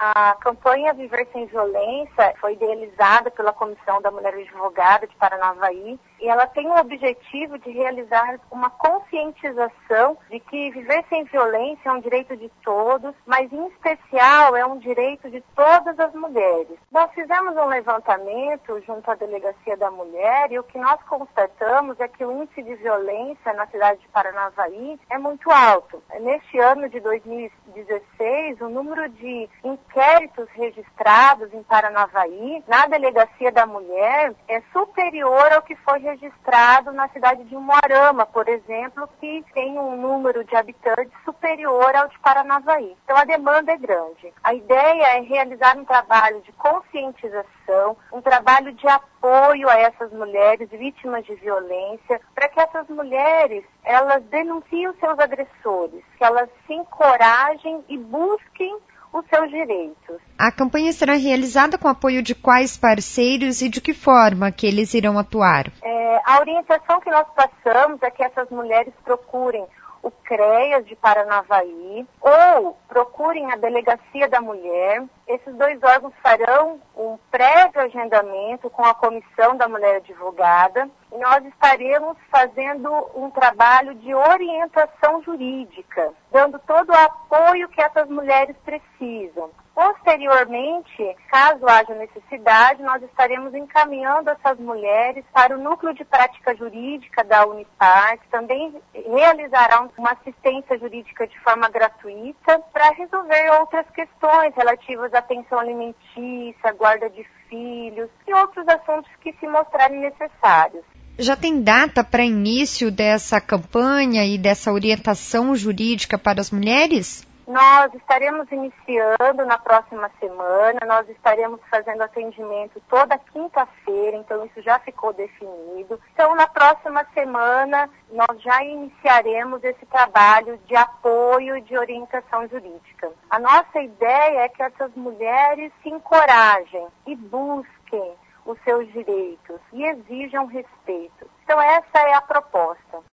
A campanha Viver Sem Violência foi idealizada pela Comissão da Mulher Advogada de Paranavaí e ela tem o objetivo de realizar uma conscientização de que viver sem violência é um direito de todos, mas em especial é um direito de todas as mulheres. Nós fizemos um levantamento junto à Delegacia da Mulher e o que nós constatamos é que o índice de violência na cidade de Paranavaí é muito alto. Neste ano de 2016, o número de inquéritos registrados em Paranavaí, na Delegacia da Mulher, é superior ao que foi registrado na cidade de Umuarama, por exemplo, que tem um número de habitantes superior ao de Paranavaí. Então a demanda é grande. A ideia é realizar um trabalho de conscientização, um trabalho de apoio a essas mulheres vítimas de violência, para que essas mulheres, elas denunciem os seus agressores, que elas se encorajem e busquem os seus direitos. A campanha será realizada com apoio de quais parceiros e de que forma que eles irão atuar? A orientação que nós passamos é que essas mulheres procurem o CREAS de Paranavaí ou procurem a Delegacia da Mulher. Esses dois órgãos farão um prévio agendamento com a Comissão da Mulher Advogada e nós estaremos fazendo um trabalho de orientação jurídica, dando todo o apoio que essas mulheres precisam. Posteriormente, caso haja necessidade, nós estaremos encaminhando essas mulheres para o Núcleo de Prática Jurídica da Unipar, que também realizará uma assistência jurídica de forma gratuita para resolver outras questões relativas à pensão alimentícia, guarda de filhos e outros assuntos que se mostrarem necessários. Já tem data para início dessa campanha e dessa orientação jurídica para as mulheres? Nós estaremos iniciando na próxima semana, nós estaremos fazendo atendimento toda quinta-feira, então isso já ficou definido. Então, na próxima semana, nós já iniciaremos esse trabalho de apoio e de orientação jurídica. A nossa ideia é que essas mulheres se encorajem e busquem os seus direitos e exijam respeito. Então, essa é a proposta.